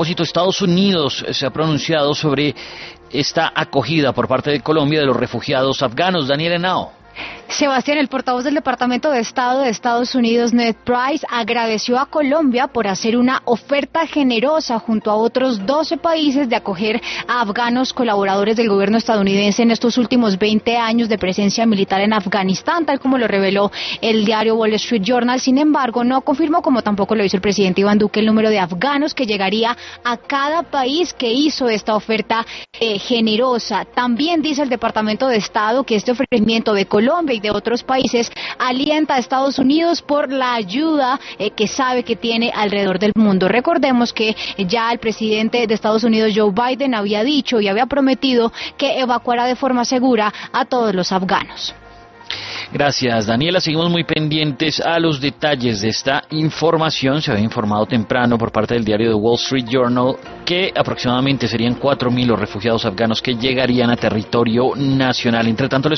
propósito, Estados Unidos se ha pronunciado sobre esta acogida por parte de Colombia de los refugiados afganos. Daniel Henao. Sebastián, el portavoz del Departamento de Estado de Estados Unidos, Ned Price, agradeció a Colombia por hacer una oferta generosa junto a otros 12 países de acoger a afganos colaboradores del gobierno estadounidense en estos últimos 20 años de presencia militar en Afganistán, tal como lo reveló el diario Wall Street Journal. Sin embargo, no confirmó, como tampoco lo hizo el presidente Iván Duque, el número de afganos que llegaría a cada país que hizo esta oferta generosa. También dice el Departamento de Estado que este ofrecimiento de Colombia y de otros países alienta a Estados Unidos por la ayuda que sabe que tiene alrededor del mundo. Recordemos que ya el presidente de Estados Unidos, Joe Biden, había dicho y había prometido que evacuará de forma segura a todos los afganos. Gracias, Daniela. Seguimos muy pendientes a los detalles de esta información. Se había informado temprano por parte del diario The Wall Street Journal que aproximadamente serían 4.000 los refugiados afganos que llegarían a territorio nacional. Entre tanto,